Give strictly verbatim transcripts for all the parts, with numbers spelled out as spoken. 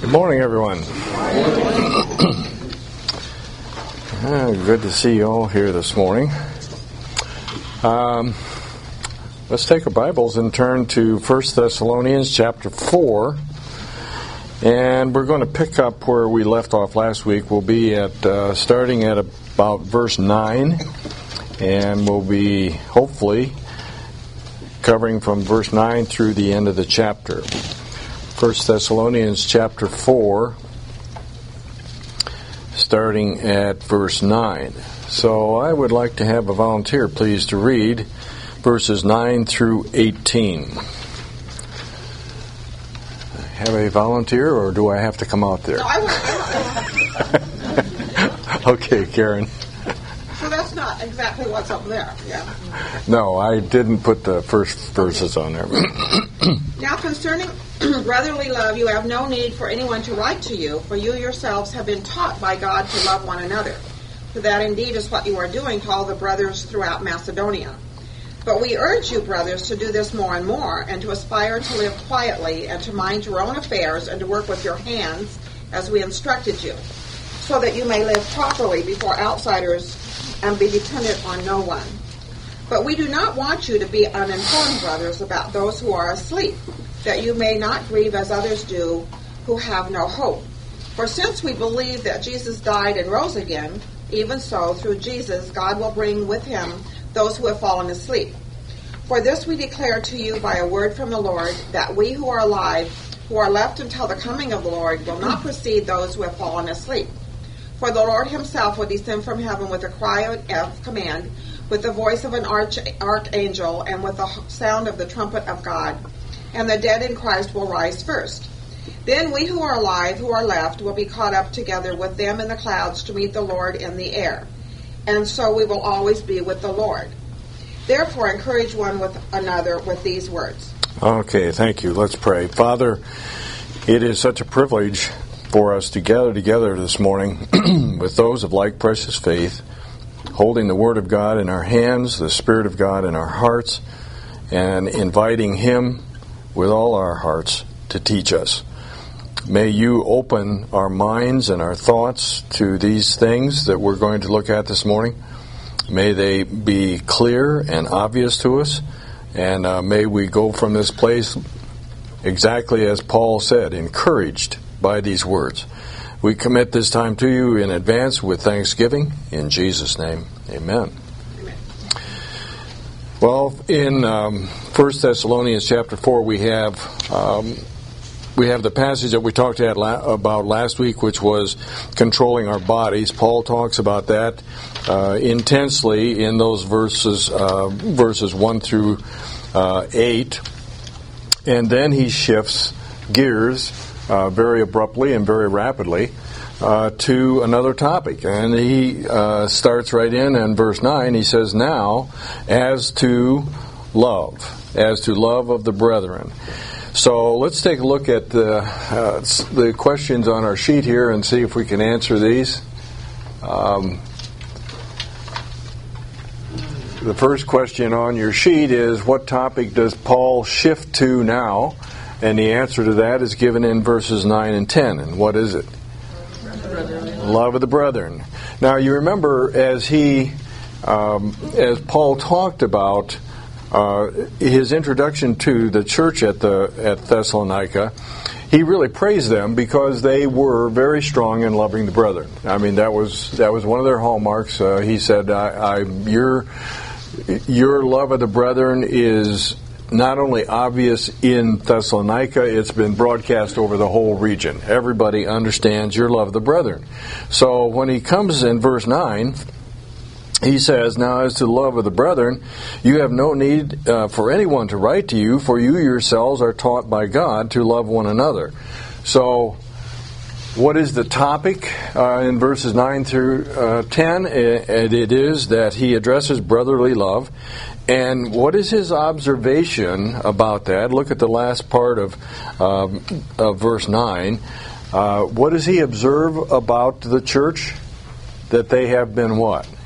Good morning, everyone. Ah, good to see you all here this morning. Um, let's take our Bibles and turn to First Thessalonians chapter four. And we're going to pick up where we left off last week. We'll be at uh, starting at about verse nine. And we'll be, hopefully, covering from verse nine through the end of the chapter. First Thessalonians chapter four, starting at verse nine. So I would like to have a volunteer, please, to read verses nine through eighteen. Have a volunteer, or do I have to come out there? No, I won't. Okay, Karen. So that's not exactly what's up there, yeah. No, I didn't put the first verses on there. Now concerning brotherly love, you have no need for anyone to write to you, for you yourselves have been taught by God to love one another. For that indeed is what you are doing to all the brothers throughout Macedonia. But we urge you, brothers, to do this more and more, and to aspire to live quietly, and to mind your own affairs, and to work with your hands, as we instructed you, so that you may live properly before outsiders and be dependent on no one. But we do not want you to be uninformed, brothers, about those who are asleep, that you may not grieve as others do, who have no hope. For since we believe that Jesus died and rose again, even so, through Jesus, God will bring with him those who have fallen asleep. For this we declare to you by a word from the Lord, that we who are alive, who are left until the coming of the Lord, will not precede those who have fallen asleep. For the Lord himself will descend from heaven with a cry of command, with the voice of an arch- archangel, and with the sound of the trumpet of God. And the dead in Christ will rise first. Then we who are alive, who are left, will be caught up together with them in the clouds to meet the Lord in the air. And so we will always be with the Lord. Therefore, encourage one with another with these words. Okay, thank you. Let's pray. Father, it is such a privilege for us to gather together this morning with those of like precious faith, holding the Word of God in our hands, the Spirit of God in our hearts, and inviting Him with all our hearts to teach us. May you open our minds and our thoughts to these things that we're going to look at this morning. May they be clear and obvious to us, and uh, may we go from this place exactly as Paul said, encouraged by these words. We commit this time to you in advance with thanksgiving. In Jesus' name, amen. Amen. Well, in um, First Thessalonians chapter four, we have um, we have the passage that we talked at la- about last week, which was controlling our bodies. Paul talks about that uh, intensely in those verses, uh, verses one through uh, eight, and then he shifts gears Uh, very abruptly and very rapidly uh, to another topic. And he uh, starts right in in verse nine. He says, now, as to love, as to love of the brethren. So let's take a look at the, uh, the questions on our sheet here and see if we can answer these. Um, the first question on your sheet is, what topic does Paul shift to now? And the answer to that is given in verses nine and ten. And what is it? Love of the brethren. Now, you remember as he, um, as Paul talked about uh, his introduction to the church at the at Thessalonica, he really praised them because they were very strong in loving the brethren. I mean, that was that was one of their hallmarks. Uh, he said, I, I, "Your your love of the brethren is not only obvious in Thessalonica, it's been broadcast over the whole region. Everybody understands your love of the brethren." So when he comes in verse nine, he says, now as to the love of the brethren, you have no need uh, for anyone to write to you, for you yourselves are taught by God to love one another. So what is the topic uh, in verses nine through uh, ten? It, it is that he addresses brotherly love. And what is his observation about that? Look at the last part of, um, of verse nine. Uh, what does he observe about the church? That they have been what?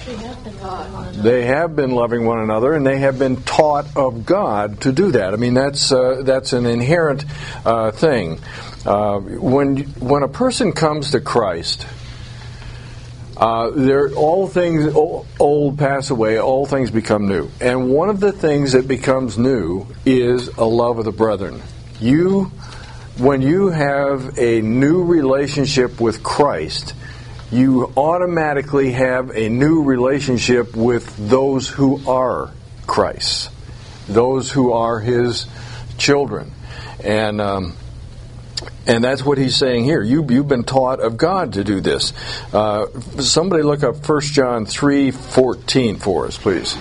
They have been loving one another. They have been loving one another, and they have been taught of God to do that. I mean, that's uh, that's an inherent uh, thing. Uh, when when a person comes to Christ, uh, there all things old pass away, all things become new. And one of the things that becomes new is a love of the brethren. You, when you have a new relationship with Christ, you automatically have a new relationship with those who are Christ, those who are His children. And um, and that's what he's saying here. You, you've been taught of God to do this. Uh, somebody look up First John three fourteen for us, please.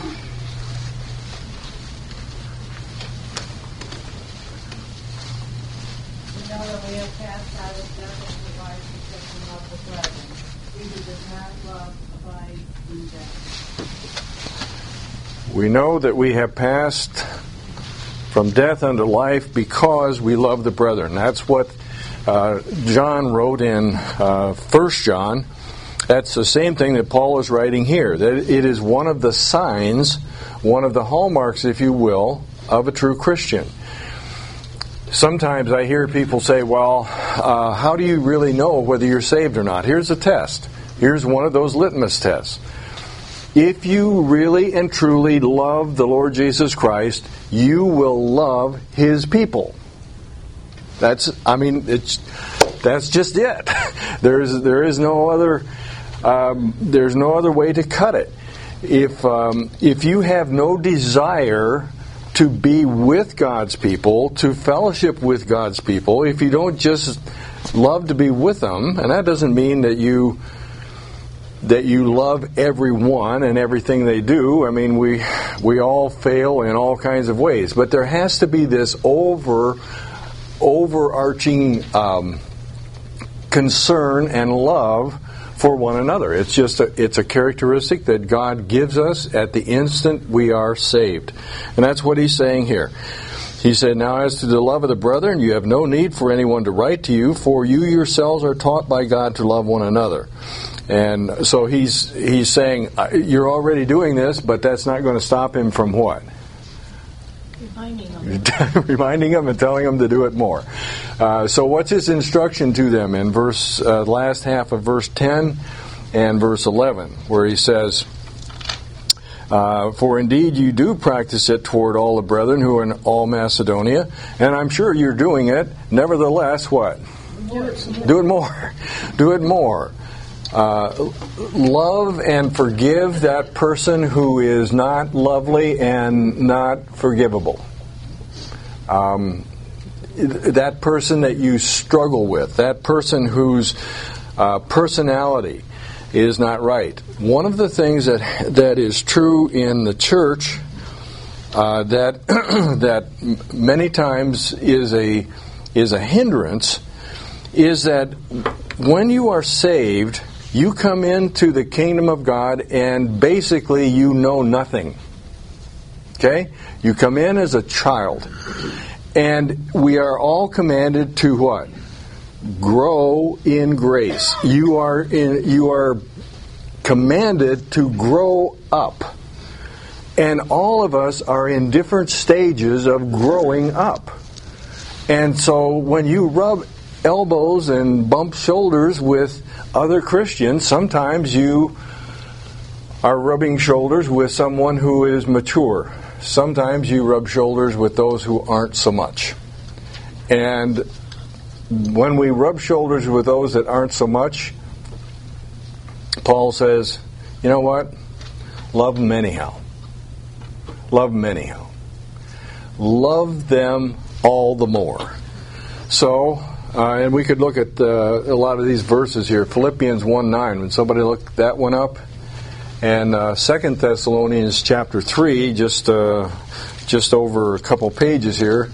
We know that we have passed from death unto life because we love the brethren. That's what uh, John wrote in uh, First John. That's the same thing that Paul is writing here. That it is one of the signs, one of the hallmarks, if you will, of a true Christian. Sometimes I hear people say, well, uh, how do you really know whether you're saved or not? Here's a test. Here's one of those litmus tests. If you really and truly love the Lord Jesus Christ, you will love His people. That's, I mean, it's that's just it. There is there is no other um, there's no other way to cut it. If um, if you have no desire to be with God's people, to fellowship with God's people, if you don't just love to be with them, and that doesn't mean that you. that you love everyone and everything they do. I mean, we we all fail in all kinds of ways, but there has to be this over overarching um, concern and love for one another. It's just a, it's a characteristic that God gives us at the instant we are saved, and that's what he's saying here. He said, "Now as to the love of the brethren, you have no need for anyone to write to you, for you yourselves are taught by God to love one another." And so he's he's saying, you're already doing this, but that's not going to stop him from what? Reminding them. Reminding them and telling them to do it more. Uh, so what's his instruction to them in verse uh, last half of verse ten and verse eleven, where he says, uh, "For indeed you do practice it toward all the brethren who are in all Macedonia, and I'm sure you're doing it. Nevertheless, what? Do it, do it more. Do it more." Uh, love and forgive that person who is not lovely and not forgivable. Um, that person that you struggle with, that person whose uh, personality is not right. One of the things that that is true in the church uh, that that many times is a is a hindrance is that when you are saved, you come into the kingdom of God and basically you know nothing. Okay? You come in as a child. And we are all commanded to what? Grow in grace. You are in, you are commanded to grow up. And all of us are in different stages of growing up. And so when you rub elbows and bump shoulders with other Christians, sometimes you are rubbing shoulders with someone who is mature. Sometimes you rub shoulders with those who aren't so much. And when we rub shoulders with those that aren't so much, Paul says, you know what? Love them anyhow. Love them anyhow. Love them all the more. So, Uh, and we could look at uh, a lot of these verses here. Philippians one nine, when somebody look that one up. And uh, Second Thessalonians chapter three, just uh, just over a couple pages here.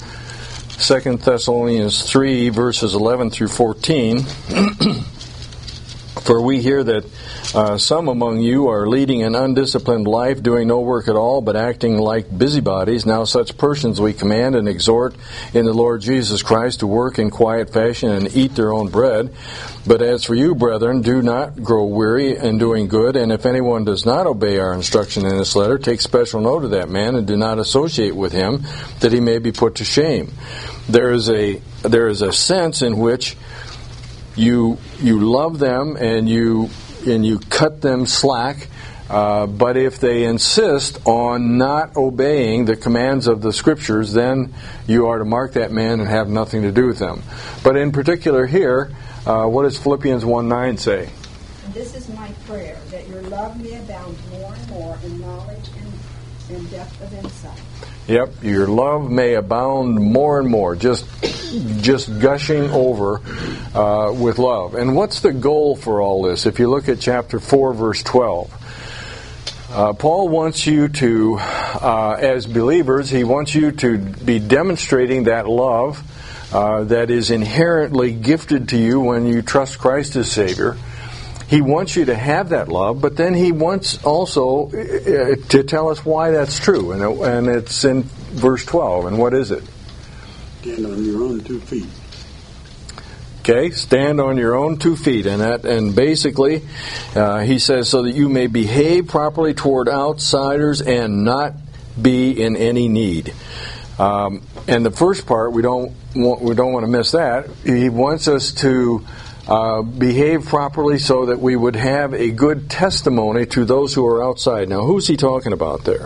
Second Thessalonians three, verses eleven through fourteen. For we hear that uh, some among you are leading an undisciplined life, doing no work at all, but acting like busybodies. Now such persons we command and exhort in the Lord Jesus Christ to work in quiet fashion and eat their own bread. But as for you, brethren, do not grow weary in doing good, and if anyone does not obey our instruction in this letter, take special note of that man, and do not associate with him, that he may be put to shame. There is a there is a sense in which You you love them and you and you cut them slack, uh, but if they insist on not obeying the commands of the Scriptures, then you are to mark that man and have nothing to do with them. But in particular here, uh, what does Philippians one nine say? And this is my prayer, that your love may abound more and more in knowledge and, and depth of insight. Yep, your love may abound more and more, just just gushing over uh, with love. And what's the goal for all this? If you look at chapter four, verse twelve, uh, Paul wants you to, uh, as believers, he wants you to be demonstrating that love uh, that is inherently gifted to you when you trust Christ as Savior. He wants you to have that love, but then he wants also uh, to tell us why that's true. And, it, and it's in verse twelve. And what is it? Stand on your own two feet. Okay, stand on your own two feet. And that, and basically, uh, he says, so that you may behave properly toward outsiders and not be in any need. Um, and the first part, we don't want, we don't want to miss that. He wants us to Uh, behave properly so that we would have a good testimony to those who are outside. Now, who's he talking about there?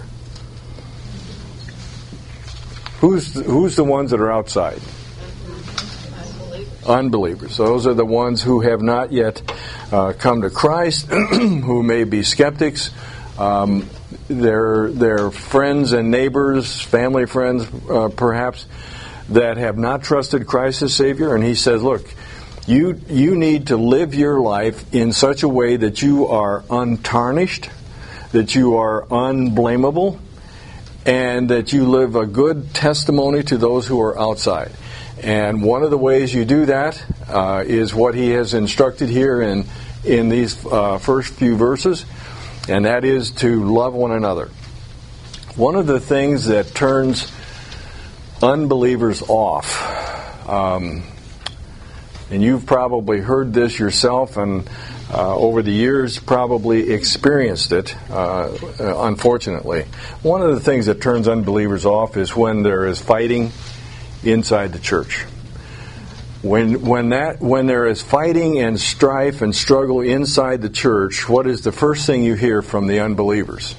Who's who's the ones that are outside? Unbelievers. Unbelievers. Those are the ones who have not yet uh, come to Christ, who may be skeptics. Um, they're, they're friends and neighbors, family friends, uh, perhaps, that have not trusted Christ as Savior. And he says, look, You you need to live your life in such a way that you are untarnished, that you are unblameable, and that you live a good testimony to those who are outside. And one of the ways you do that uh, is what he has instructed here in in these uh, first few verses, and that is to love one another. One of the things that turns unbelievers off, um, and you've probably heard this yourself, and uh, over the years probably experienced it, uh, unfortunately. One of the things that turns unbelievers off is when there is fighting inside the church. When when that when there is fighting and strife and struggle inside the church, what is the first thing you hear from the unbelievers?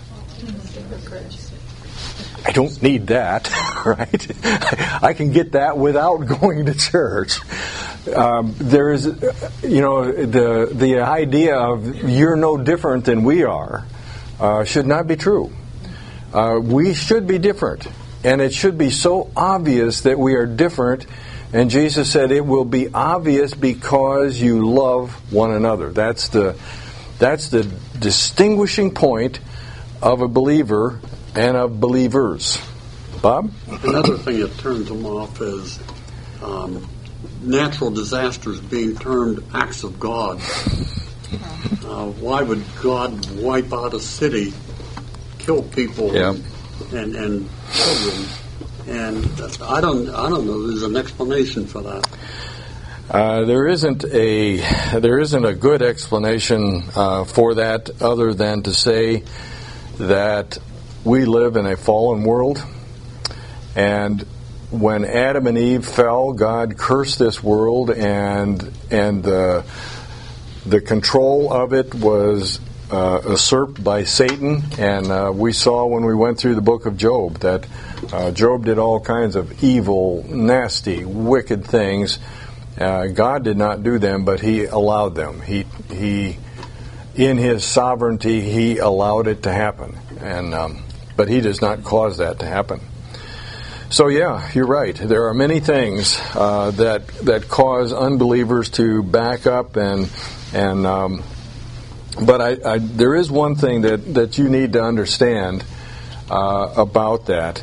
I don't need that, right? I can get that without going to church. Um, there is, you know, the the idea of you're no different than we are uh, should not be true. Uh, we should be different, and it should be so obvious that we are different. And Jesus said it will be obvious because you love one another. That's the that's the distinguishing point of a believer and of believers. Bob? Another thing that turns them off is um, natural disasters being termed acts of God. Uh, why would God wipe out a city, kill people, yeah. and, and children? And I don't, I don't know. There's an explanation for that. Uh, there isn't a there isn't a good explanation uh, for that, other than to say that we live in a fallen world, and when Adam and Eve fell, God cursed this world, and and the the control of it was uh, usurped by Satan. And uh, we saw when we went through the book of Job that uh, Job did all kinds of evil, nasty, wicked things. Uh, God did not do them, but He allowed them. He He, in His sovereignty, He allowed it to happen, and um, but He does not cause that to happen. So yeah, you're right. There are many things uh, that that cause unbelievers to back up, and and um, but I, I, there is one thing that, that you need to understand uh, about that.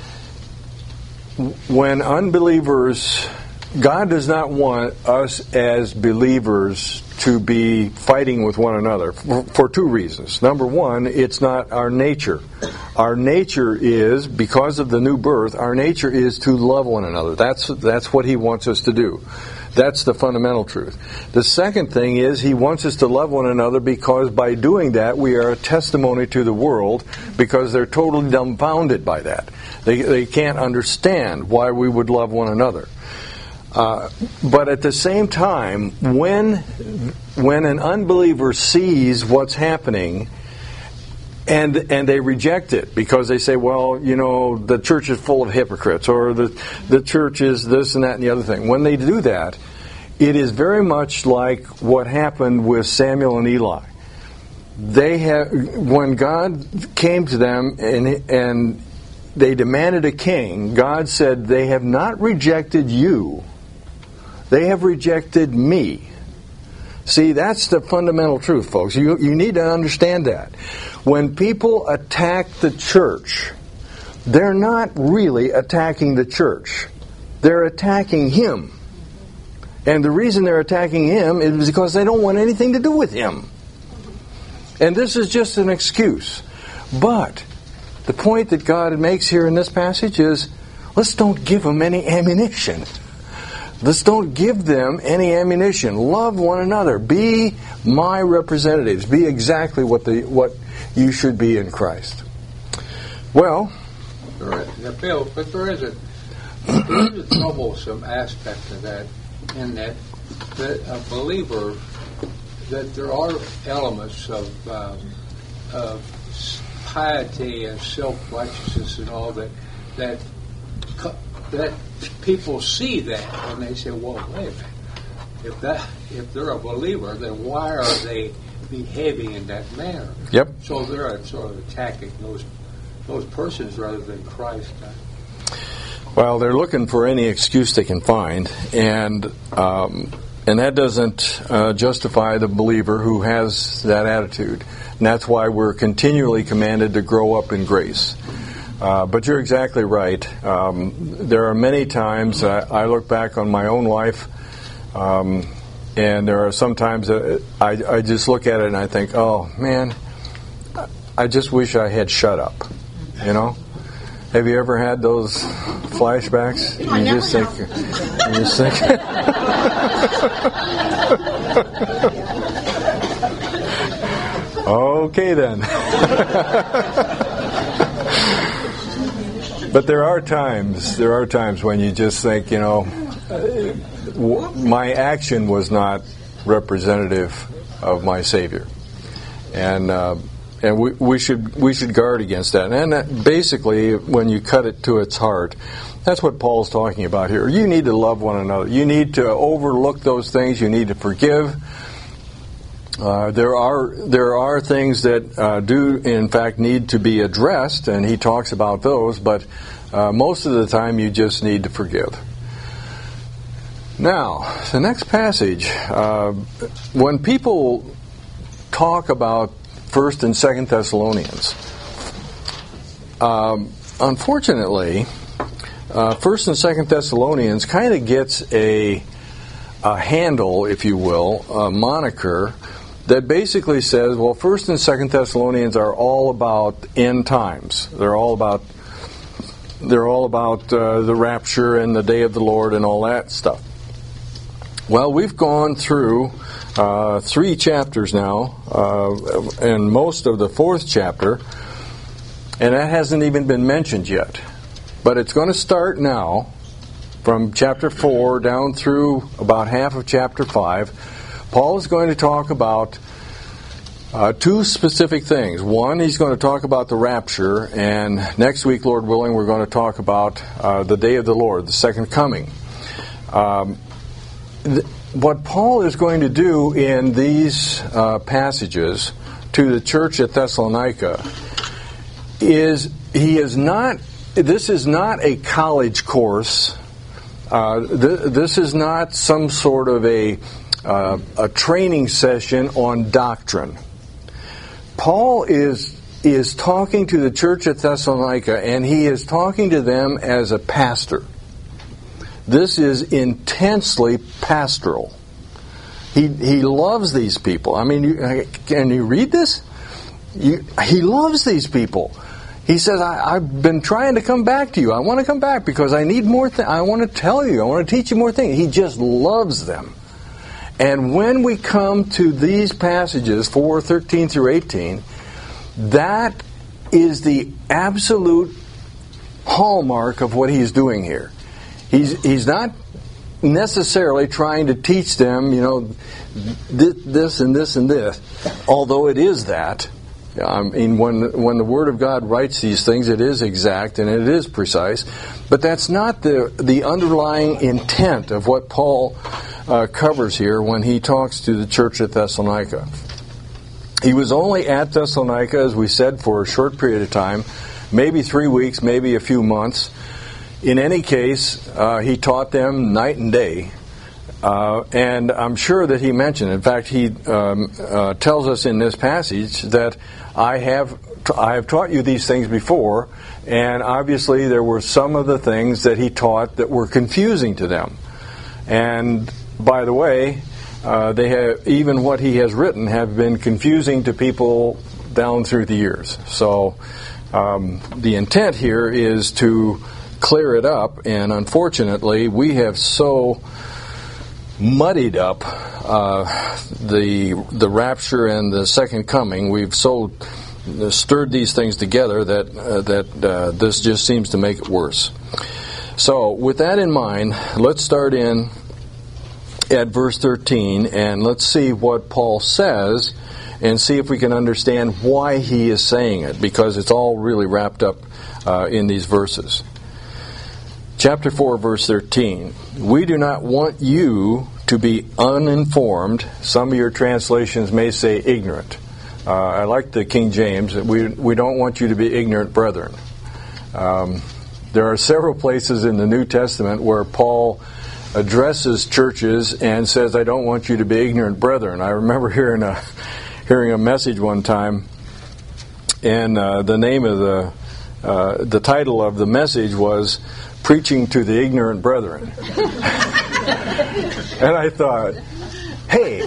When unbelievers, God does not want us as believers to be fighting with one another for, for two reasons. Number one, it's not our nature. Our nature is, because of the new birth, our nature is to love one another. That's that's what He wants us to do. That's the fundamental truth. The second thing is He wants us to love one another because by doing that we are a testimony to the world, because they're totally dumbfounded by that. They they can't understand why we would love one another. Uh, but at the same time, when when an unbeliever sees what's happening and and they reject it because they say, well, you know, the church is full of hypocrites, or the the church is this and that and the other thing. When they do that, it is very much like what happened with Samuel and Eli. They have, when God came to them and and they demanded a king, God said, they have not rejected you. They have rejected me. See, that's the fundamental truth, folks. You, you need to understand that. When people attack the church, they're not really attacking the church. They're attacking Him. And the reason they're attacking Him is because they don't want anything to do with Him. And this is just an excuse. But the point that God makes here in this passage is, let's don't give them any ammunition. Let's don't give them any ammunition. Love one another. Be my representatives. Be exactly what the what you should be in Christ. Well, right. Now, Bill, but there is a there is a troublesome aspect of that, in that that a believer, that there are elements of um, of piety and self-righteousness and all that that that people see that and they say, well, wait, if that if they're a believer, then why are they behaving in that manner? Yep. So they're sort of attacking those those persons rather than Christ. Well, they're looking for any excuse they can find, and um, and that doesn't uh, justify the believer who has that attitude. And that's why we're continually commanded to grow up in grace. Uh, but you're exactly right. Um, there are many times I, I look back on my own life, um, and there are some times that I, I just look at it and I think, oh, man, I just wish I had shut up, you know? Have you ever had those flashbacks? I you never just think, have. you just think. Okay, then. But there are times, there are times when you just think, you know, w- my action was not representative of my Savior, and uh, and we, we should we should guard against that. And that basically, when you cut it to its heart, that's what Paul's talking about here. You need to love one another. You need to overlook those things. You need to forgive. Uh, there are there are things that uh, do, in fact, need to be addressed, and he talks about those, but uh, most of the time you just need to forgive. Now, the next passage, uh, when people talk about First and Second Thessalonians, um, unfortunately, uh, First and Second Thessalonians kind of gets a, a handle, if you will, a moniker, that basically says, well, First and Second Thessalonians are all about end times. They're all about they're all about uh, the rapture and the day of the Lord and all that stuff. Well, we've gone through uh, three chapters now, uh, and most of the fourth chapter, and that hasn't even been mentioned yet. But it's going to start now, from chapter four down through about half of chapter five. Paul is going to talk about uh, two specific things. One, he's going to talk about the rapture, and next week, Lord willing, we're going to talk about uh, the day of the Lord, the second coming. Um, th- what Paul is going to do in these uh, passages to the church at Thessalonica is he is not, this is not a college course. Uh, th- this is not some sort of a Uh, a training session on doctrine. Paul is is talking to the church at Thessalonica, and he is talking to them as a pastor. This is intensely pastoral. He he loves these people. I mean, you, can you read this? You, he loves these people. He says, I, I've been trying to come back to you. I want to come back because I need more things. I want to tell you. I want to teach you more things. He just loves them. And when we come to these passages, four, thirteen through eighteen, that is the absolute hallmark of what he's doing here. He's he's not necessarily trying to teach them, you know, this, this and this and this, although it is that. I mean, when when the Word of God writes these things, it is exact and it is precise, but that's not the the underlying intent of what Paul uh, covers here when he talks to the church at Thessalonica. He was only at Thessalonica, as we said, for a short period of time, maybe three weeks, maybe a few months. In any case, uh, he taught them night and day. Uh, and I'm sure that he mentioned, in fact, he um, uh, tells us in this passage that I have t- I have taught you these things before, and obviously there were some of the things that he taught that were confusing to them. And by the way, uh, they have even what he has written have been confusing to people down through the years. So um, the intent here is to clear it up, and unfortunately, we have so muddied up uh, the the rapture and the second coming. We've so stirred these things together that uh, that uh, this just seems to make it worse. So, with that in mind, let's start in at verse thirteen, and let's see what Paul says, and see if we can understand why he is saying it, because it's all really wrapped up uh, in these verses. Chapter four, verse thirteen. We do not want you to be uninformed. Some of your translations may say ignorant. Uh, I like the King James. We we don't want you to be ignorant, brethren. Um, there are several places in the New Testament where Paul addresses churches and says, I don't want you to be ignorant, brethren. I remember hearing a, hearing a message one time, and uh, the name of the uh, the title of the message was Preaching to the Ignorant Brethren. And I thought, hey,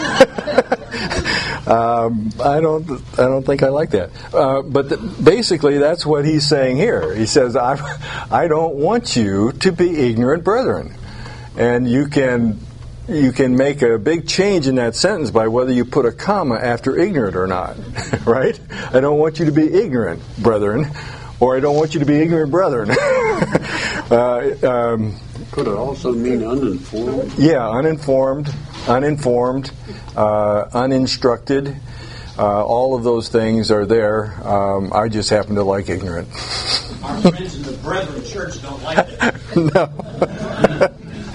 um, I don't, I don't think I like that. Uh, but the, basically, that's what he's saying here. He says, I, I don't want you to be ignorant brethren, and you can, you can make a big change in that sentence by whether you put a comma after ignorant or not, right? I don't want you to be ignorant brethren, or I don't want you to be ignorant brethren. uh, um, Could it also mean uninformed? Yeah, uninformed, uninformed, uh, uninstructed. Uh, all of those things are there. Um, I just happen to like ignorant. Our friends in the Brethren Church don't like No. that.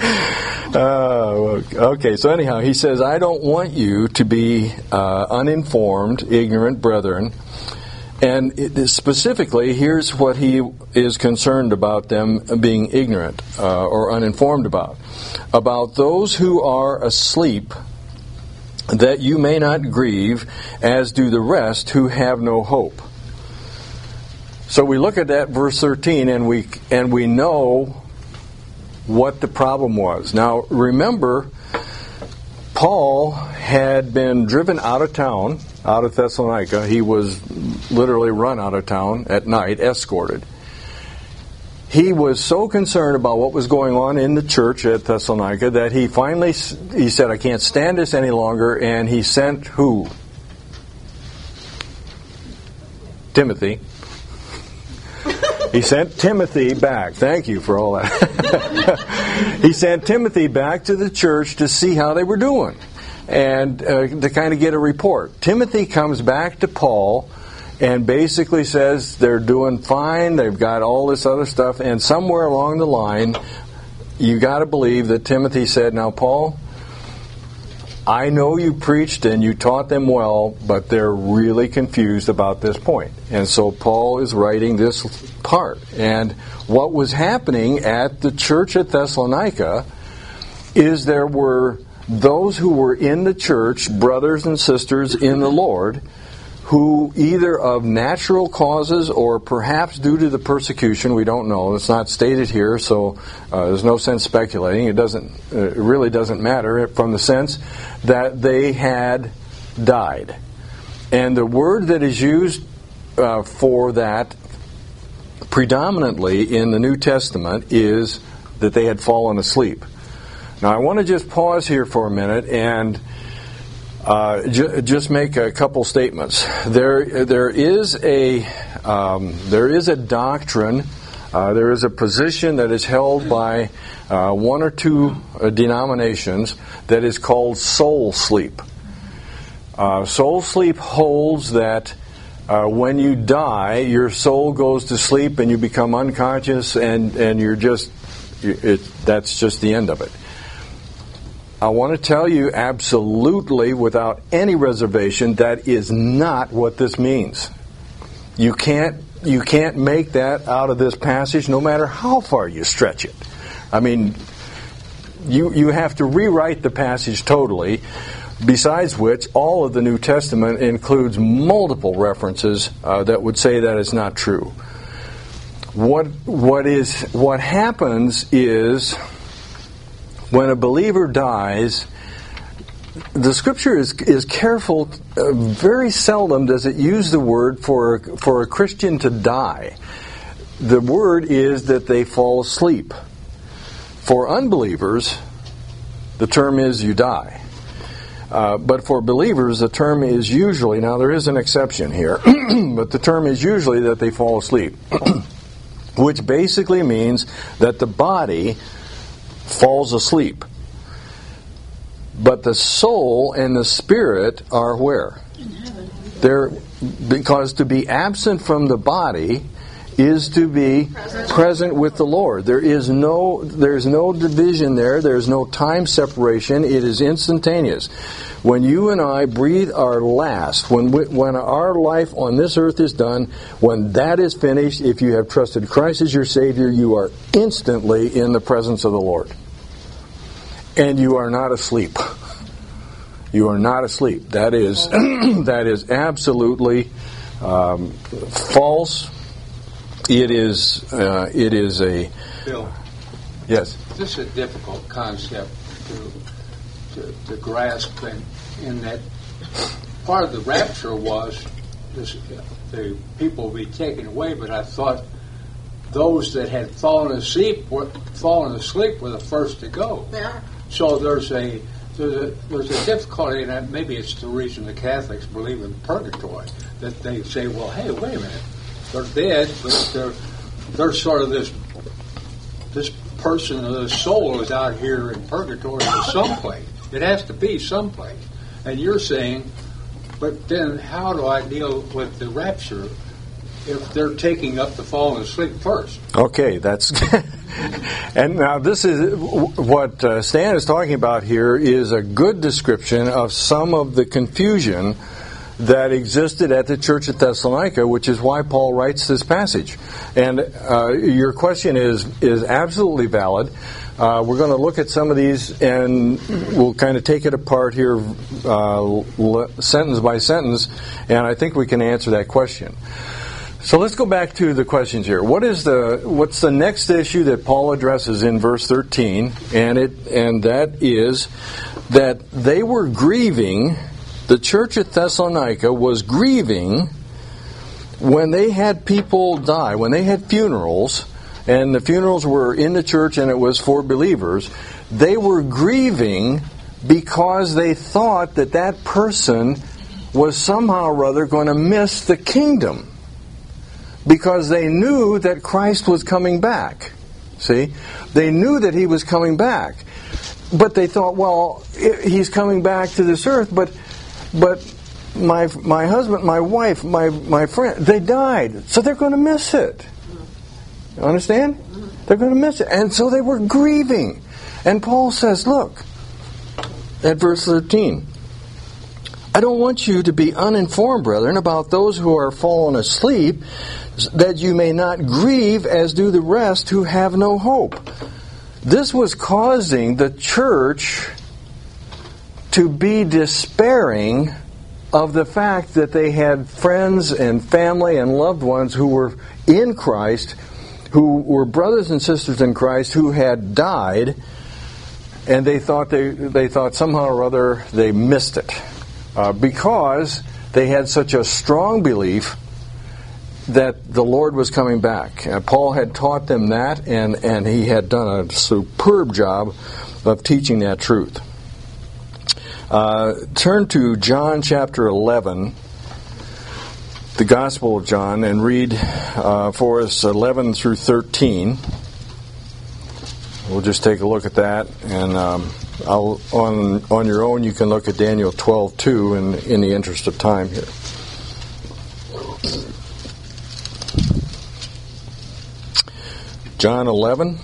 uh, okay, so anyhow, he says, I don't want you to be uh, uninformed, ignorant brethren. And it, specifically, here's what he is concerned about them being ignorant uh, or uninformed about. About those who are asleep, that you may not grieve, as do the rest who have no hope. So we look at that verse thirteen, and we and we know what the problem was. Now, remember, Paul had been driven out of town, out of Thessalonica. He was literally run out of town at night, escorted. He was so concerned about what was going on in the church at Thessalonica that he finally, he said, I can't stand this any longer, and he sent who? Timothy. He sent Timothy back. Thank you for all that. He sent Timothy back to the church to see how they were doing and uh, to kind of get a report. Timothy comes back to Paul and basically says they're doing fine, they've got all this other stuff, and somewhere along the line, you got to believe that Timothy said, now, Paul, I know you preached and you taught them well, but they're really confused about this point. And so Paul is writing this part. And what was happening at the church at Thessalonica is there were those who were in the church, brothers and sisters in the Lord, who either of natural causes or perhaps due to the persecution, we don't know, it's not stated here, so uh, there's no sense speculating. It doesn't, uh, it really doesn't matter from the sense that they had died. And the word that is used uh, for that predominantly in the New Testament is that they had fallen asleep. Now I want to just pause here for a minute and uh, ju- just make a couple statements. There, there is a um, there is a doctrine, uh, there is a position that is held by uh, one or two uh, denominations that is called soul sleep. Uh, soul sleep holds that uh, when you die, your soul goes to sleep and you become unconscious, and, and you're just it, that's just the end of it. I want to tell you absolutely, without any reservation, that is not what this means. You can't you can't make that out of this passage, no matter how far you stretch it. I mean, you you have to rewrite the passage totally. Besides which, all of the New Testament includes multiple references uh, that would say that is not true. What what is what happens is when a believer dies, the Scripture is is careful. Uh, very seldom does it use the word for for a Christian to die. The word is that they fall asleep. For unbelievers, the term is you die. Uh, but for believers, the term is usually, now there is an exception here, but the term is usually that they fall asleep, which basically means that the body falls asleep. But the soul and the spirit are where? In heaven. They're, because to be absent from the body is to be present. present with the Lord. There is no there's no division there. There's no time separation. It is instantaneous. When you and I breathe our last, when we, when our life on this earth is done, when that is finished, if you have trusted Christ as your Savior, you are instantly in the presence of the Lord. And you are not asleep. You are not asleep. That is that is absolutely um, false. It is. Uh, it is a. Bill. Yes. This is a difficult concept to to, to grasp, in, in that part of the rapture was this, the people will be taken away. But I thought those that had fallen asleep were fallen asleep were the first to go. Yeah. So there's a there's a there's a difficulty, and maybe it's the reason the Catholics believe in purgatory, that they say, well, hey, wait a minute. They're dead, but they're they're sort of this this person or this soul is out here in purgatory or someplace. It has to be someplace. And you're saying, but then how do I deal with the rapture if they're taking up the fallen asleep first? Okay, that's and now this is what uh, Stan is talking about here is a good description of some of the confusion that existed at the church at Thessalonica, which is why Paul writes this passage. And uh, your question is is absolutely valid. Uh, we're going to look at some of these, and we'll kind of take it apart here, uh, sentence by sentence, and I think we can answer that question. So let's go back to the questions here. What is the what's the next issue that Paul addresses in verse thirteen? And it and that is that they were grieving. The church at Thessalonica was grieving when they had people die, when they had funerals, and the funerals were in the church and it was for believers. They were grieving because they thought that that person was somehow or other going to miss the kingdom, because they knew that Christ was coming back. See? They knew that He was coming back. But they thought, well, He's coming back to this earth, but But my my husband, my wife, my, my friend, they died. So they're going to miss it. You understand? They're going to miss it. And so they were grieving. And Paul says, look, at verse thirteen, I don't want you to be uninformed, brethren, about those who are fallen asleep, that you may not grieve as do the rest who have no hope. This was causing the church to be despairing of the fact that they had friends and family and loved ones who were in Christ, who were brothers and sisters in Christ, who had died, and they thought they they thought somehow or other they missed it uh, because they had such a strong belief that the Lord was coming back. Uh, Paul had taught them that, and, and he had done a superb job of teaching that truth. Uh, turn to John chapter eleven, the Gospel of John, and read uh, for us eleven through thirteen. We'll just take a look at that, and um, I'll, on on your own you can look at Daniel twelve too, in, in the interest of time here. John eleven.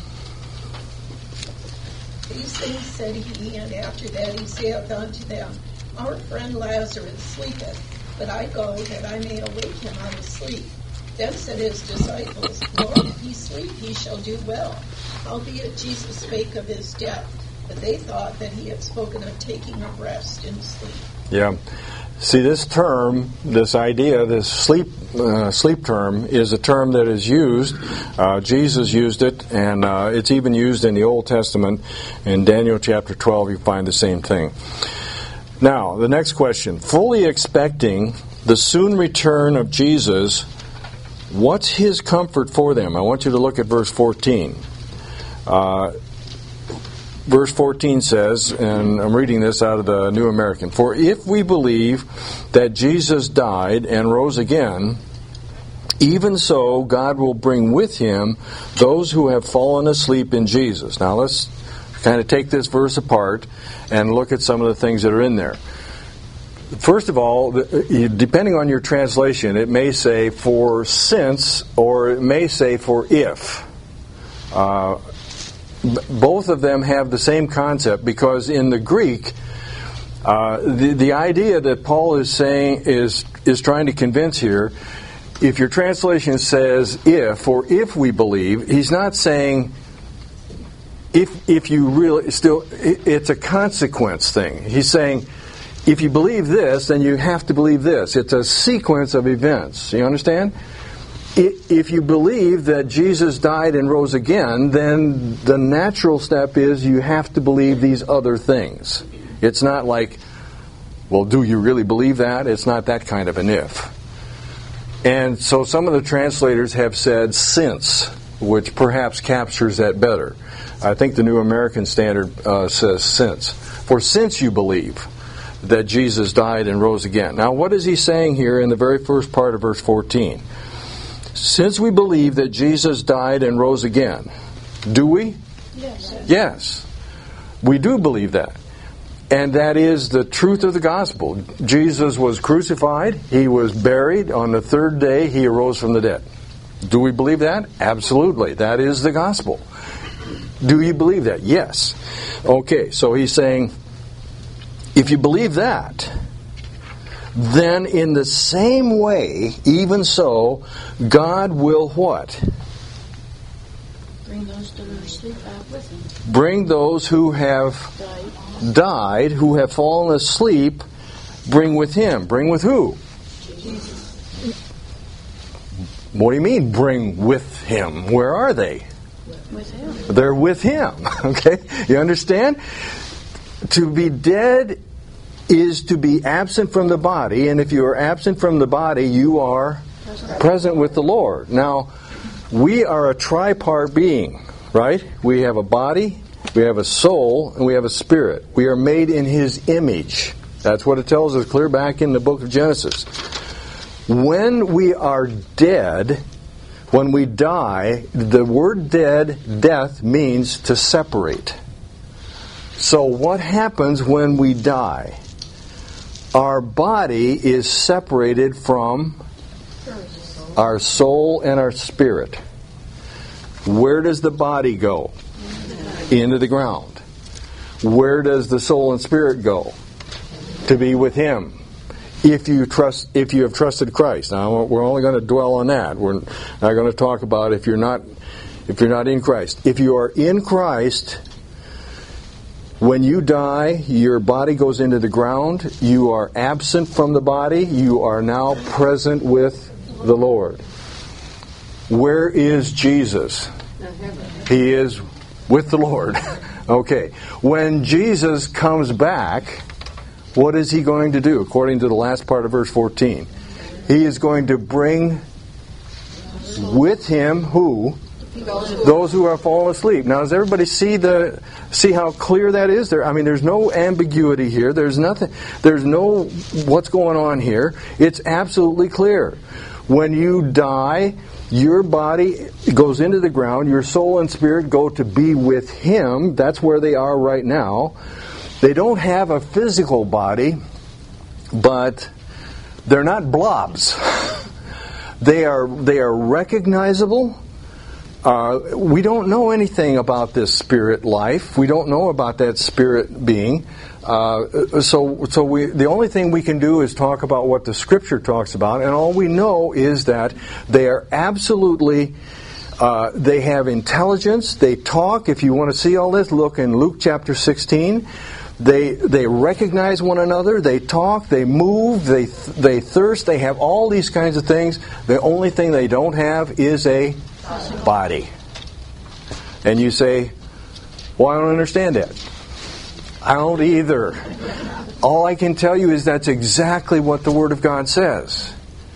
These things said he, and after that he saith unto them, Our friend Lazarus sleepeth, but I go that I may awake him out of sleep. Then said his disciples, Lord, if he sleep, he shall do well. Howbeit Jesus spake of his death, but they thought that he had spoken of taking a rest in sleep. Yeah. See, this term, this idea, this sleep uh, sleep term, is a term that is used. Uh, Jesus used it, and uh, it's even used in the Old Testament. In Daniel chapter twelve, you find the same thing. Now, the next question. Fully expecting the soon return of Jesus, what's his comfort for them? I want you to look at verse fourteen. Uh, Verse fourteen says, and I'm reading this out of the New American, For if we believe that Jesus died and rose again, even so God will bring with him those who have fallen asleep in Jesus. Now let's kind of take this verse apart and look at some of the things that are in there. First of all, depending on your translation, it may say for since, or it may say for if. Uh, Both of them have the same concept, because in the Greek, uh, the the idea that Paul is saying is is trying to convince here. If your translation says if or if we believe, he's not saying if if you really still. It's a consequence thing. He's saying if you believe this, then you have to believe this. It's a sequence of events. You understand? If you believe that Jesus died and rose again, then the natural step is you have to believe these other things. It's not like, well, do you really believe that? It's not that kind of an if. And so some of the translators have said since, which perhaps captures that better. I think the New American Standard uh, says since. For since you believe that Jesus died and rose again. Now, what is he saying here in the very first part of verse fourteen? Since we believe that Jesus died and rose again, do we? Yes. Yes. We do believe that. And that is the truth of the gospel. Jesus was crucified. He was buried. On the third day, he arose from the dead. Do we believe that? Absolutely. That is the gospel. Do you believe that? Yes. Okay, so he's saying, if you believe that, then in the same way, even so, God will what? Bring those that are asleep back with him. Bring those who have Died. died, who have fallen asleep, bring with him. Bring with who? Jesus. What do you mean, bring with him? Where are they? With him. They're with him. Okay? You understand? To be dead is to be absent from the body, and if you are absent from the body, you are present, present with the Lord. Now, we are a tripart being, right? We have a body, we have a soul, and we have a spirit. We are made in his image. That's what it tells us clear back in the book of Genesis. When we are dead, when we die, the word dead, death, means to separate. So what happens when we die? Our body is separated from our soul and our spirit. Where does the body go? Into the ground. Where does the soul and spirit go? To be with him. If you trust, if you have trusted Christ. Now we're only going to dwell on that. We're not going to talk about if you're not, if you're not in Christ. If you are in Christ, When you die, your body goes into the ground. You are absent from the body. You are now present with the Lord. Where is Jesus? He is with the Lord. Okay. When Jesus comes back, what is he going to do? According to the last part of verse fourteen. He is going to bring with him who? Those who have fallen asleep. Now, does everybody see the see how clear that is? There, I mean, there's no ambiguity here. There's nothing. There's no what's going on here. It's absolutely clear. When you die, your body goes into the ground. Your soul and spirit go to be with Him. That's where they are right now. They don't have a physical body, but they're not blobs. They are they are recognizable. Uh, we don't know anything about this spirit life. We don't know about that spirit being. Uh, so, so we the only thing we can do is talk about what the Scripture talks about, and all we know is that they are absolutely. Uh, they have intelligence. They talk. If you want to see all this, look in Luke chapter sixteen. They they recognize one another. They talk. They move. They they thirst. They have all these kinds of things. The only thing they don't have is a body. And you say, well, I don't understand that. I don't either. All I can tell you is that's exactly what the Word of God says.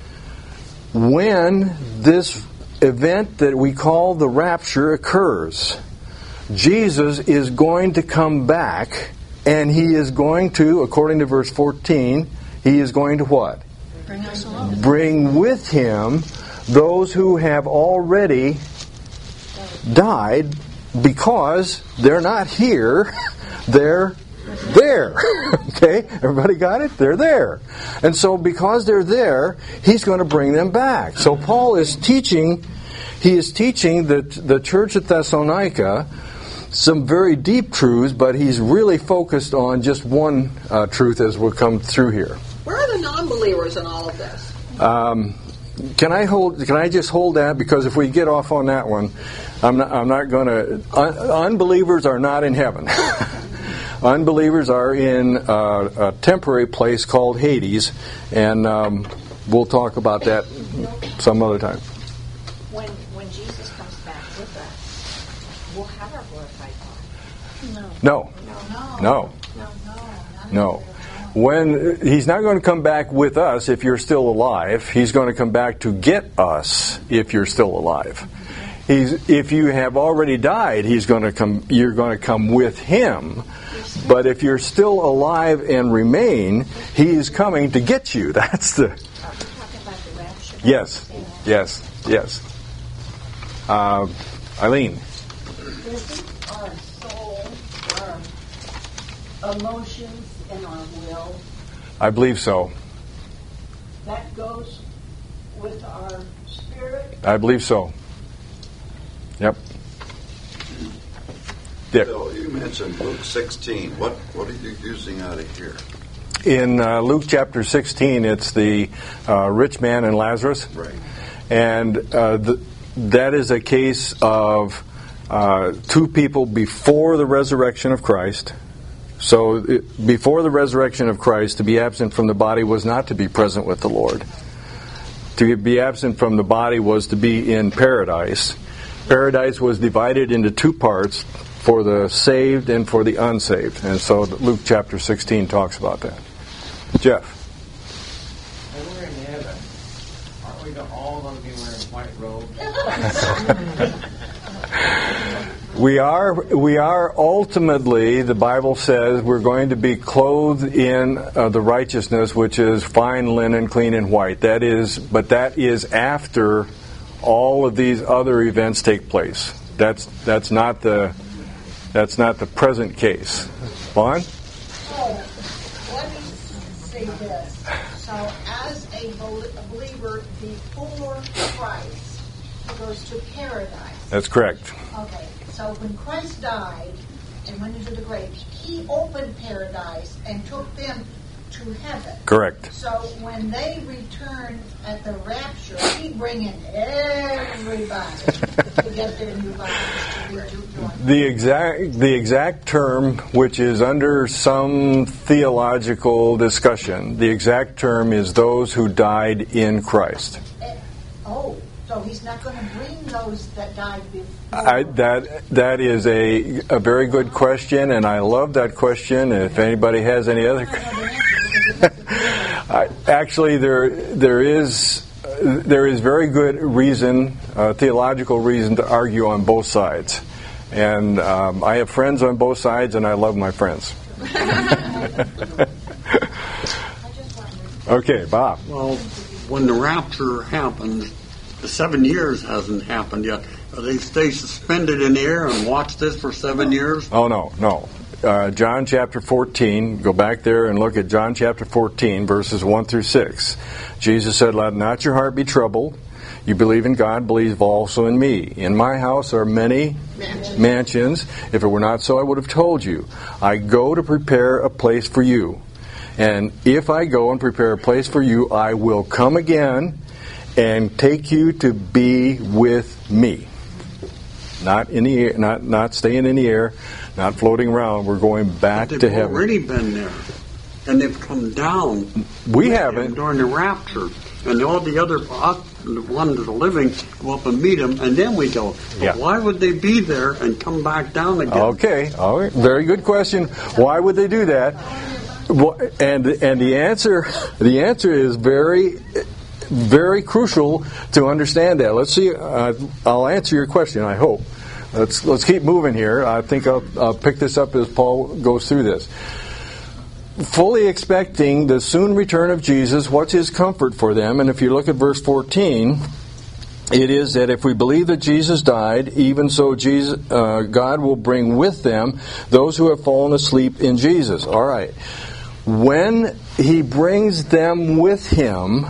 When this event that we call the rapture occurs, Jesus is going to come back, and He is going to, according to verse fourteen, He is going to what? Bring us along. Bring with Him those who have already died, because they're not here, they're there. Okay? Everybody got it? They're there. And so because they're there, He's going to bring them back. So Paul is teaching, he is teaching the, the church at Thessalonica some very deep truths, but he's really focused on just one uh, truth as we'll come through here. Where are the non-believers in all of this? Um, Can I hold? Can I just hold that? Because if we get off on that one, I'm not, I'm not going to. Un, unbelievers are not in heaven. Unbelievers are in uh, a temporary place called Hades, and um, we'll talk about that some other time. When when Jesus comes back with us, we'll have our glorified body. No. No. No. No. When He's not going to come back with us if you're still alive. He's going to come back to get us if you're still alive. He's if you have already died, He's going to come. You're going to come with Him. But if you're still alive and remain, He is coming to get you. That's the. Are we talking about the rapture? Yes. Yes. Yes. Uh, Eileen. Isn't our soul, our emotions, and our will, I believe so. that goes with our spirit? I believe so. Yep. Dick. Bill, you mentioned Luke sixteen. What what are you using out of here? In uh, Luke chapter sixteen, it's the uh, rich man and Lazarus. Right. And uh, the, that is a case of uh, two people before the resurrection of Christ. So it, before the resurrection of Christ, to be absent from the body was not to be present with the Lord. To be absent from the body was to be in paradise. Paradise was divided into two parts, for the saved and for the unsaved. And so Luke chapter sixteen talks about that. Jeff. When we're in heaven, aren't we all going to be wearing white robes? We are, we are ultimately, the Bible says, we're going to be clothed in uh, the righteousness, which is fine linen, clean and white. That is, but that is after all of these other events take place. That's that's not the that's not the present case. Vaughn? So, let me say this. So, as a believer before Christ goes to paradise. That's correct. Okay. So when Christ died and went into the grave, He opened paradise and took them to heaven. Correct. So when they return at the rapture, he bringing everybody to get their new bodies to rejoin. The exact the exact term, which is under some theological discussion, the exact term is those who died in Christ. Oh, so he's not going to bring those that died before. I, that that is a a very good question, and I love that question. And if anybody has any other, I, actually, there there is uh, there is very good reason, uh, theological reason, to argue on both sides. And um, I have friends on both sides, and I love my friends. Okay, Bob. Well, when the rapture happens, the seven years hasn't happened yet. They stay suspended in the air and watch this for seven years? Oh, no, no. Uh, John chapter fourteen, go back there and look at John chapter fourteen, verses one through six. Jesus said, "Let not your heart be troubled. You believe in God, believe also in me. In my house are many mansions. mansions. If it were not so, I would have told you. I go to prepare a place for you. And if I go and prepare a place for you, I will come again and take you to be with me." Not in the air, not not staying in the air, not floating around. We're going back but to they've heaven. already been there, and they've come down. We haven't during the rapture, and all the other the ones that are living go up and meet them, and then we go. But Yeah. why would they be there and come back down again? Okay, all right. Very good question. Why would they do that? Well, and and the answer the answer is very. Very crucial to understand that. Let's see. Uh, I'll answer your question, I hope. Let's let's keep moving here. I think I'll, I'll pick this up as Paul goes through this. Fully expecting the soon return of Jesus, what's his comfort for them? And if you look at verse fourteen, it is that if we believe that Jesus died, even so Jesus, uh, God will bring with them those who have fallen asleep in Jesus. All right. When he brings them with him,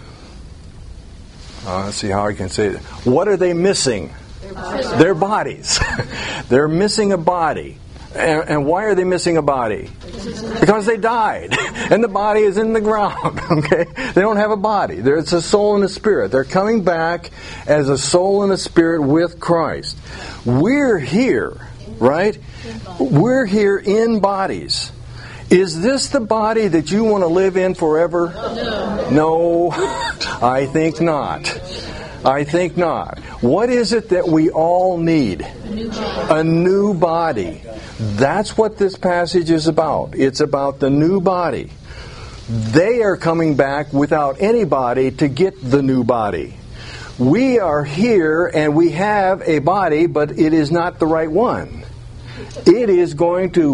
Uh, let's see how I can say it. What are they missing? Their, Their bodies. They're missing a body. And, and why are they missing a body? Because they died. And the body is in the ground. Okay? They don't have a body. There's a soul and a spirit. They're coming back as a soul and a spirit with Christ. We're here, right? We're here in bodies. Is this the body that you want to live in forever? No. No, I think not. I think not. What is it that we all need? A new body. A new body. That's what this passage is about. It's about the new body. They are coming back without any body to get the new body. We are here and we have a body, but it is not the right one. It is going to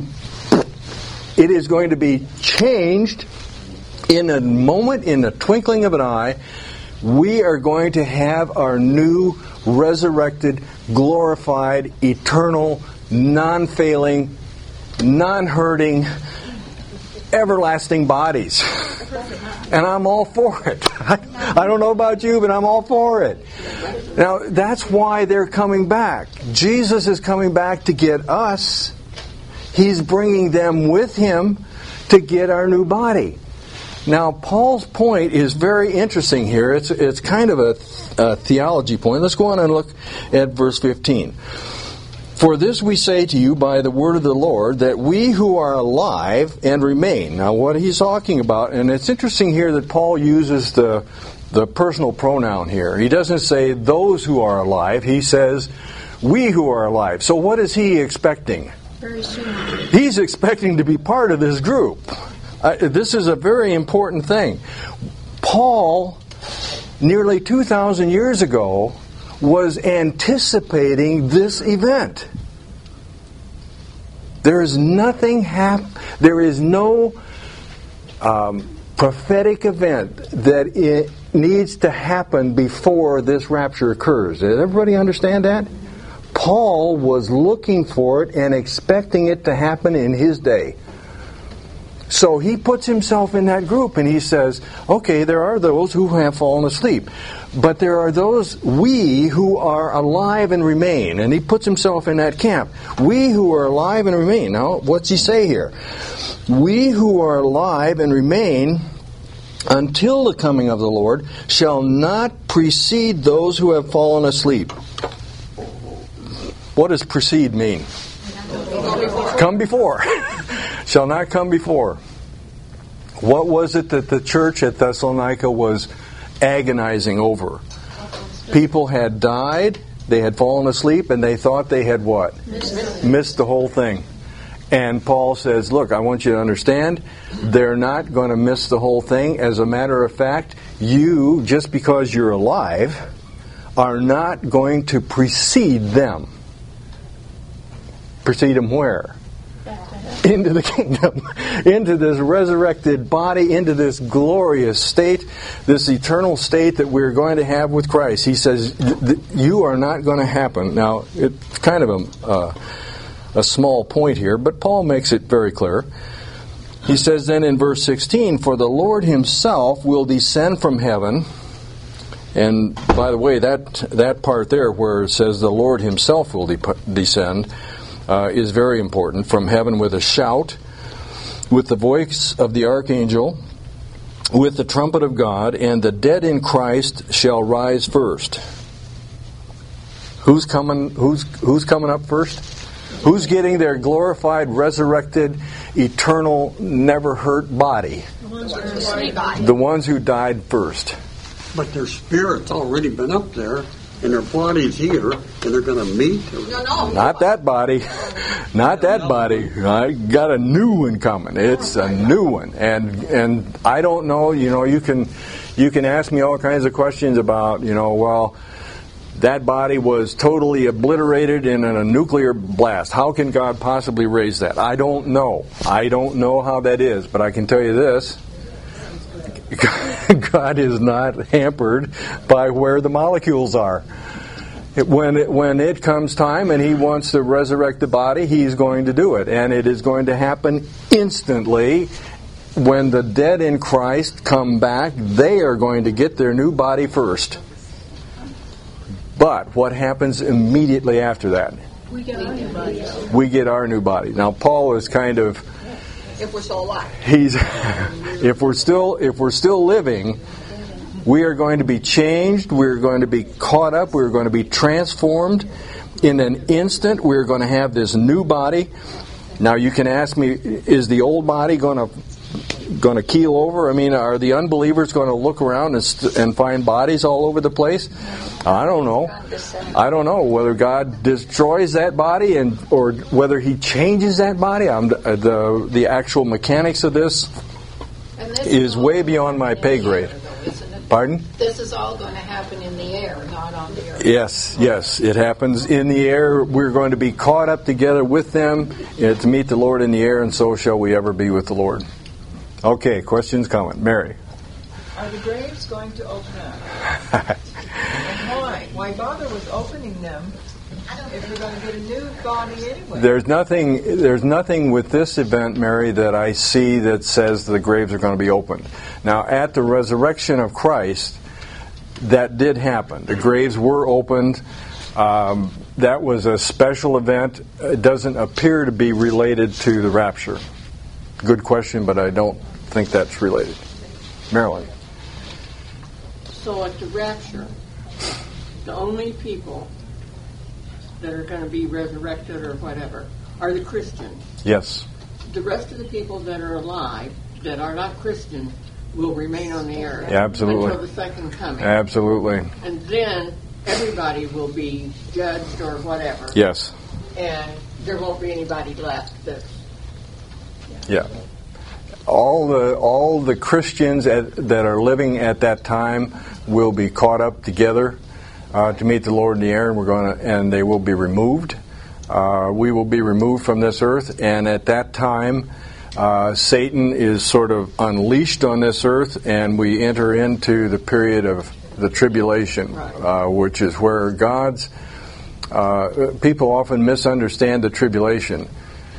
It is going to be changed in a moment, in the twinkling of an eye. We are going to have our new, resurrected, glorified, eternal, non-failing, non-hurting, everlasting bodies. And I'm all for it. I, I don't know about you, but I'm all for it. Now, that's why they're coming back. Jesus is coming back to get us. He's bringing them with him to get our new body. Now, Paul's point is very interesting here. It's it's kind of a, a theology point. Let's go on and look at verse fifteen. "For this we say to you by the word of the Lord, that we who are alive and remain." Now, what he's talking about, and it's interesting here that Paul uses the the personal pronoun here. He doesn't say those who are alive. He says we who are alive. So what is he expecting? Very soon. He's expecting to be part of this group. Uh, this is a very important thing. Paul, nearly two thousand years ago, was anticipating this event. There is nothing hap- There is no um, prophetic event that it needs to happen before this rapture occurs. Does everybody understand that? Paul was looking for it and expecting it to happen in his day. So he puts himself in that group and he says, okay, there are those who have fallen asleep, but there are those, we who are alive and remain. And he puts himself in that camp. We who are alive and remain. Now, what's he say here? We who are alive and remain until the coming of the Lord shall not precede those who have fallen asleep. What does precede mean? Come before. Shall not come before. What was it that the church at Thessalonica was agonizing over? People had died, they had fallen asleep, and they thought they had what? Missed, Missed the whole thing. And Paul says, look, I want you to understand, they're not going to miss the whole thing. As a matter of fact, you, just because you're alive, are not going to precede them. Precede them where? Into the kingdom, into this resurrected body, into this glorious state, this eternal state that we're going to have with Christ. He says, you are not going to happen. Now, it's kind of a, uh, a small point here, but Paul makes it very clear. He says then in verse sixteen, for the Lord himself will descend from heaven. And by the way, that that part there where it says the Lord himself will de- descend, Uh, is very important. From heaven with a shout, with the voice of the archangel, with the trumpet of God, and the dead in Christ shall rise first. Who's coming? Who's who's coming up first? Who's getting their glorified, resurrected, eternal, never hurt body? The ones who died first. But their spirit's already been up there. And their body's here, and they're going to meet? No, no. Not that body. Not that body. I got a new one coming. It's a new one. And and I don't know, you know, you can you can ask me all kinds of questions about, you know, well, that body was totally obliterated in a nuclear blast. How can God possibly raise that? I don't know. I don't know how that is, but I can tell you this. God is not hampered by where the molecules are. It, when it, when it comes time and He wants to resurrect the body, He's going to do it. And it is going to happen instantly. When the dead in Christ come back, they are going to get their new body first. But what happens immediately after that? We get our new bodies. We get our new body. Now, Paul is kind of... If we're still alive. He's, if we're still, if we're still living, we are going to be changed. We're going to be caught up. We're going to be transformed in an instant. We're going to have this new body. Now, you can ask me: is the old body going to going to keel over? I mean, are the unbelievers going to look around and, st- and find bodies all over the place? I don't know. I don't know whether God destroys that body and or whether He changes that body. I'm, uh, the the actual mechanics of this is way beyond my pay grade. Pardon? This is all going to happen in the air, not on the earth. Yes, yes, it happens in the air. We're going to be caught up together with them uh, to meet the Lord in the air, and so shall we ever be with the Lord. Okay, questions coming. Mary. Are the graves going to open up? And why? Why bother with opening them if you're going to get a new body anyway? There's nothing, there's nothing with this event, Mary, that I see that says the graves are going to be opened. Now, at the resurrection of Christ, that did happen. The graves were opened. Um, that was a special event. It doesn't appear to be related to the rapture. Good question, but I don't think that's related. Marilyn. So at the rapture, the only people that are going to be resurrected or whatever are the Christians. Yes. The rest of the people that are alive, that are not Christians, will remain on the earth. Yeah, absolutely. Until the second coming. Absolutely. And then everybody will be judged or whatever. Yes. And there won't be anybody left that's... Yeah. All the all the Christians at, that are living at that time will be caught up together uh, to meet the Lord in the air, and we're going to, and they will be removed. Uh, we will be removed from this earth, and at that time, uh, Satan is sort of unleashed on this earth, and we enter into the period of the tribulation, uh, which is where God's uh, people often misunderstand the tribulation.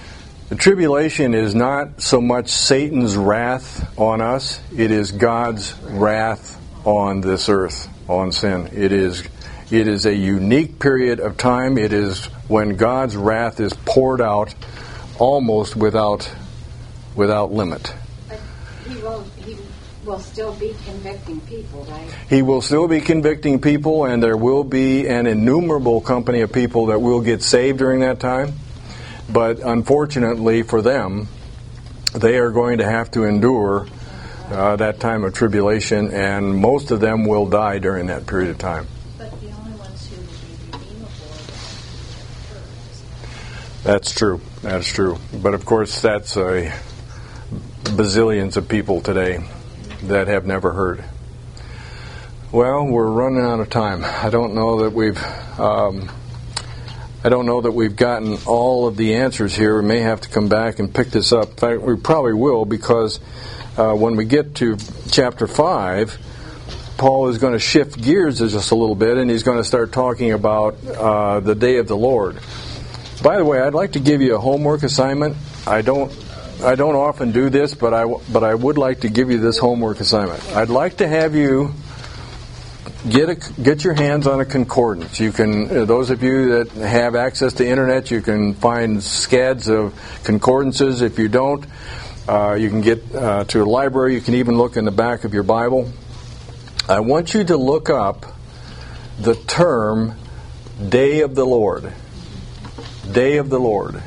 The tribulation is not so much Satan's wrath on us, it is God's wrath on this earth, on sin. It is it is a unique period of time. It is when God's wrath is poured out almost without without limit. But he will, he will still be convicting people, right? He will still be convicting people, and there will be an innumerable company of people that will get saved during that time. But unfortunately for them, they are going to have to endure uh, that time of tribulation, and most of them will die during that period of time. But the only ones who will be redeemable are the ones who have heard. That's true. That's true. But of course, that's a bazillions of people today that have never heard. Well, we're running out of time. I don't know that we've... Um, I don't know that we've gotten all of the answers here. We may have to come back and pick this up. In fact, we probably will, because uh, when we get to chapter five, Paul is going to shift gears just a little bit, and he's going to start talking about uh, the day of the Lord. By the way, I'd like to give you a homework assignment. I don't, I don't often do this, but I, but I would like to give you this homework assignment. I'd like to have you Get a, get your hands on a concordance. You can, uh, those of you that have access to internet, you can find scads of concordances. If you don't, uh, you can get uh, to a library. You can even look in the back of your Bible. I want you to look up the term Day of the Lord. Day of the Lord.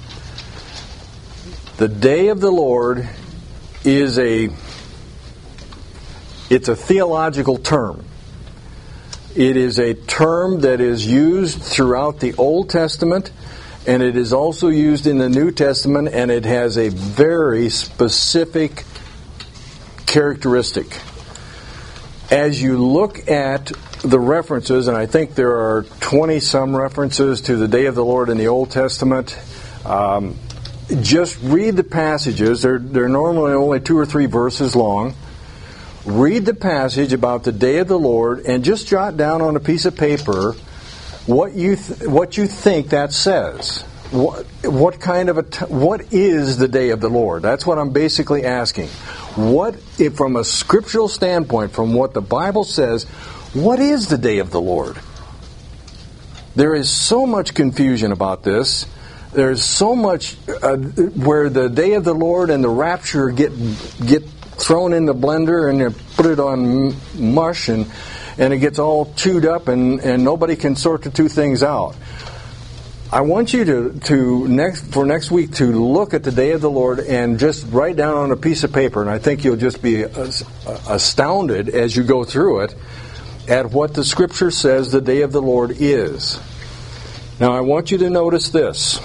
The Day of the Lord is a, it's a theological term. It is a term that is used throughout the Old Testament, and it is also used in the New Testament, and it has a very specific characteristic. As you look at the references, and I think there are twenty-some references to the Day of the Lord in the Old Testament, um, just read the passages. They're, they're normally only two or three verses long. Read the passage about the day of the Lord and just jot down on a piece of paper what you th- what you think that says. What, what kind of a t- what is the day of the Lord? That's what I'm basically asking. What, if from a scriptural standpoint, from what the Bible says, what is the day of the Lord? There is so much confusion about this. There's so much uh, where the day of the Lord and the rapture get get thrown in the blender, and you put it on mush, and and it gets all chewed up, and, and nobody can sort the two things out. I want you to, to next for next week to look at the day of the Lord and just write down on a piece of paper, and I think you'll just be astounded as you go through it at what the Scripture says the day of the Lord is. Now, I want you to notice this,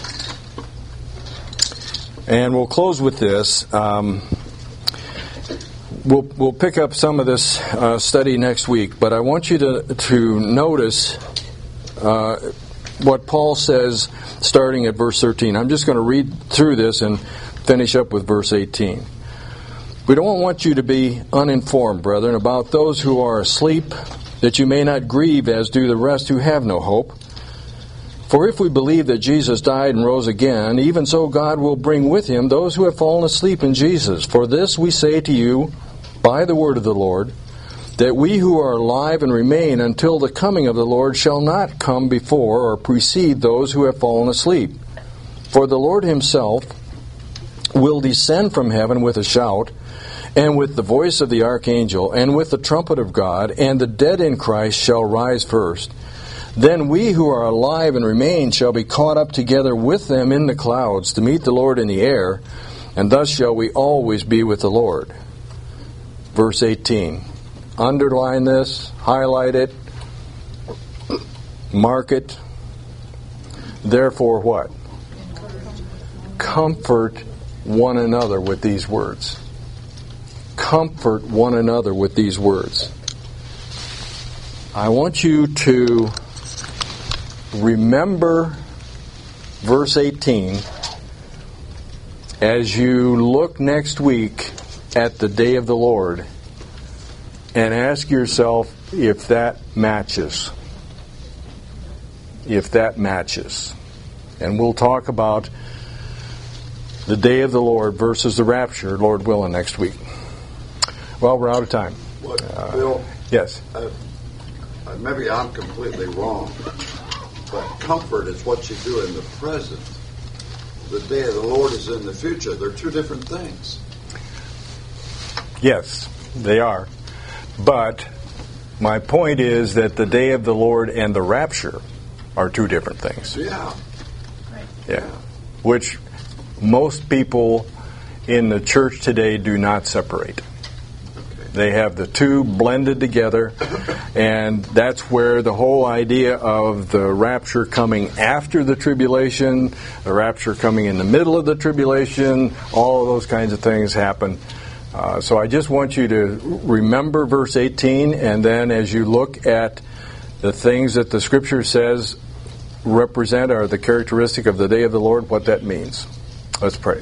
and we'll close with this. Um, We'll we'll pick up some of this uh, study next week, but I want you to to notice uh, what Paul says starting at verse thirteen. I'm just going to read through this and finish up with verse eighteen. We don't want you to be uninformed, brethren, about those who are asleep, that you may not grieve as do the rest who have no hope. For if we believe that Jesus died and rose again, even so God will bring with him those who have fallen asleep in Jesus. For this we say to you by the word of the Lord, that we who are alive and remain until the coming of the Lord shall not come before or precede those who have fallen asleep. For the Lord himself will descend from heaven with a shout, and with the voice of the archangel, and with the trumpet of God, and the dead in Christ shall rise first. Then we who are alive and remain shall be caught up together with them in the clouds to meet the Lord in the air, and thus shall we always be with the Lord. Verse eighteen. Underline this, highlight it, mark it. Therefore what? Comfort one another with these words. Comfort one another with these words. I want you to remember verse eighteen as you look next week at the day of the Lord, and ask yourself if that matches. If that matches. And we'll talk about the day of the Lord versus the rapture, Lord willing, next week. Well, we're out of time. What, Uh, Bill? yes. Uh, uh, maybe I'm completely wrong, but comfort is what you do in the present. The day of the Lord is in the future. They're two different things. Yes, they are. But my point is that the day of the Lord and the rapture are two different things. Yeah. Yeah. Which most people in the church today do not separate. They have the two blended together, and that's where the whole idea of the rapture coming after the tribulation, the rapture coming in the middle of the tribulation, all of those kinds of things happen. Uh, so I just want you to remember verse eighteen, and then as you look at the things that the Scripture says represent or the characteristic of the day of the Lord, what that means. Let's pray.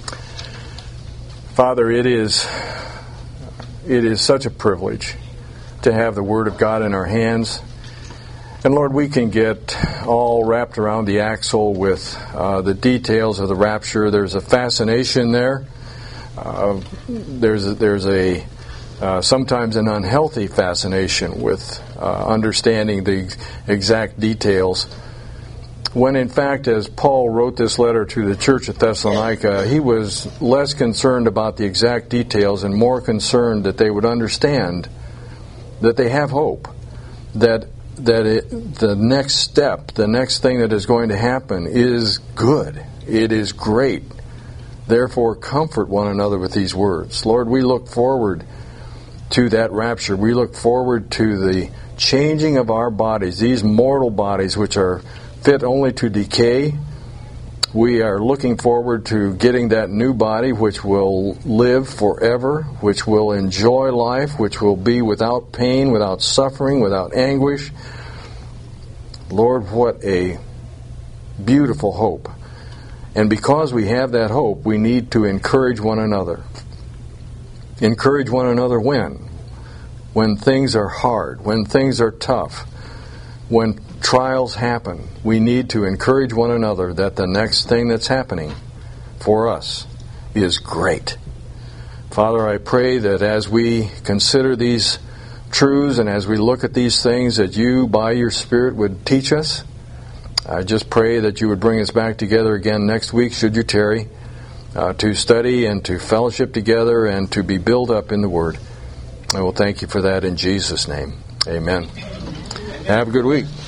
Father, it is it is such a privilege to have the Word of God in our hands. And Lord, we can get all wrapped around the axle with uh, the details of the rapture. There's a fascination there. Uh, there's a, there's a uh, sometimes an unhealthy fascination with uh, understanding the exact details. When in fact, as Paul wrote this letter to the church at Thessalonica, he was less concerned about the exact details and more concerned that they would understand that they have hope, that that it, the next step, the next thing that is going to happen is good. It is great. Therefore, comfort one another with these words. Lord, we look forward to that rapture. We look forward to the changing of our bodies, these mortal bodies which are fit only to decay. We are looking forward to getting that new body which will live forever, which will enjoy life, which will be without pain, without suffering, without anguish. Lord, what a beautiful hope. And because we have that hope, we need to encourage one another. Encourage one another when? When things are hard, when things are tough, when trials happen. We need to encourage one another that the next thing that's happening for us is great. Father, I pray that as we consider these truths and as we look at these things, that you, by your Spirit, would teach us. I just pray that you would bring us back together again next week, should you tarry, uh, to study and to fellowship together and to be built up in the Word. I will thank you for that in Jesus' name. Amen. Have a good week.